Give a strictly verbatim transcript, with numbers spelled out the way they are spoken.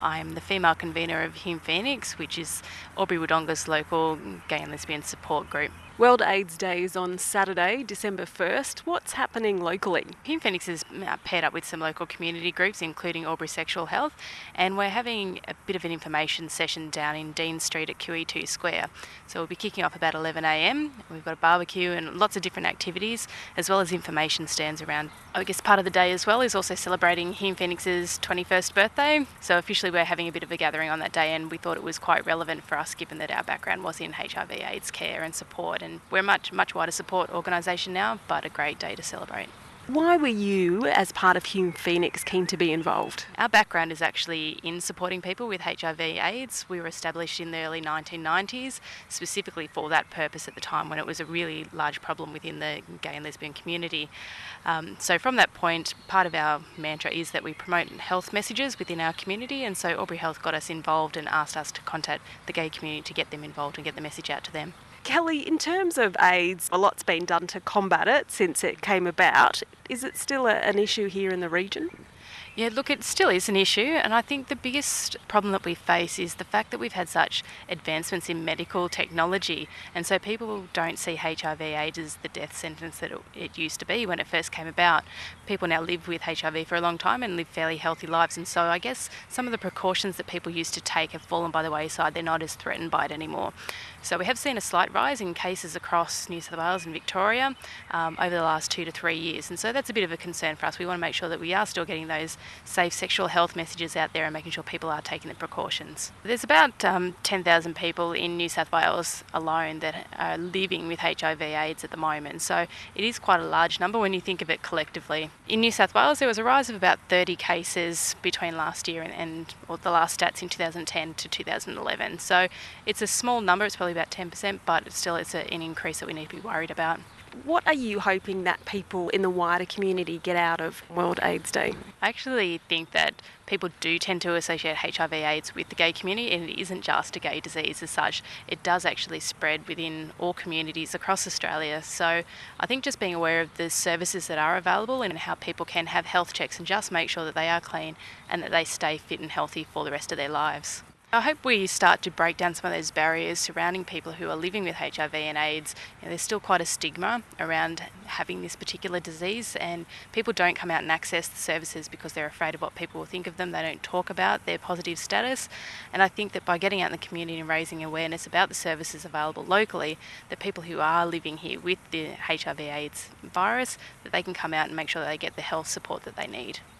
I'm the female convener of Hume Phoenix, which is Albury Wodonga's local gay and lesbian support group. World AIDS Day is on Saturday, December first. What's happening locally? Hume Phoenix is uh, paired up with some local community groups, including Albury Sexual Health, and we're having a bit of an information session down in Dean Street at Q E two Square. So we'll be kicking off about eleven a m. We've got a barbecue and lots of different activities, as well as information stands around. I guess part of the day as well is also celebrating Hume Phoenix's twenty-first birthday. So officially we're having a bit of a gathering on that day, and we thought it was quite relevant for us given that our background was in H I V AIDS care and support, and we're a much, much wider support organisation now, but a great day to celebrate. Why were you, as part of Hume Phoenix, keen to be involved? Our background is actually in supporting people with H I V AIDS. We were established in the early nineteen nineties, specifically for that purpose at the time when it was a really large problem within the gay and lesbian community. Um, so from that point, part of our mantra is that we promote health messages within our community, and so Albury Health got us involved and asked us to contact the gay community to get them involved and get the message out to them. Kelly, in terms of AIDS, a lot's been done to combat it since it came about. Is it still a, an issue here in the region? Yeah, look, it still is an issue, and I think the biggest problem that we face is the fact that we've had such advancements in medical technology, and so people don't see H I V AIDS as the death sentence that it, it used to be when it first came about. People now live with H I V for a long time and live fairly healthy lives, and so I guess some of the precautions that people used to take have fallen by the wayside. They're not as threatened by it anymore. So we have seen a slight rise in cases across New South Wales and Victoria um, over the last two to three years, and so that's a bit of a concern for us. We want to make sure that we are still getting those safe sexual health messages out there and making sure people are taking the precautions. There's about um, ten thousand people in New South Wales alone that are living with H I V AIDS at the moment, so it is quite a large number when you think of it collectively. In New South Wales there was a rise of about thirty cases between last year and, and or the last stats in two thousand ten to two thousand eleven, so it's a small number. It's probably about ten percent, but still it's a, an increase that we need to be worried about. What are you hoping that people in the wider community get out of World AIDS Day? I actually think that people do tend to associate H I V AIDS with the gay community, and it isn't just a gay disease as such. It does actually spread within all communities across Australia. So I think just being aware of the services that are available and how people can have health checks and just make sure that they are clean and that they stay fit and healthy for the rest of their lives. I hope we start to break down some of those barriers surrounding people who are living with H I V and AIDS. You know, there's still quite a stigma around having this particular disease, and people don't come out and access the services because they're afraid of what people will think of them. They don't talk about their positive status, and I think that by getting out in the community and raising awareness about the services available locally, that people who are living here with the H I V AIDS virus, that they can come out and make sure that they get the health support that they need.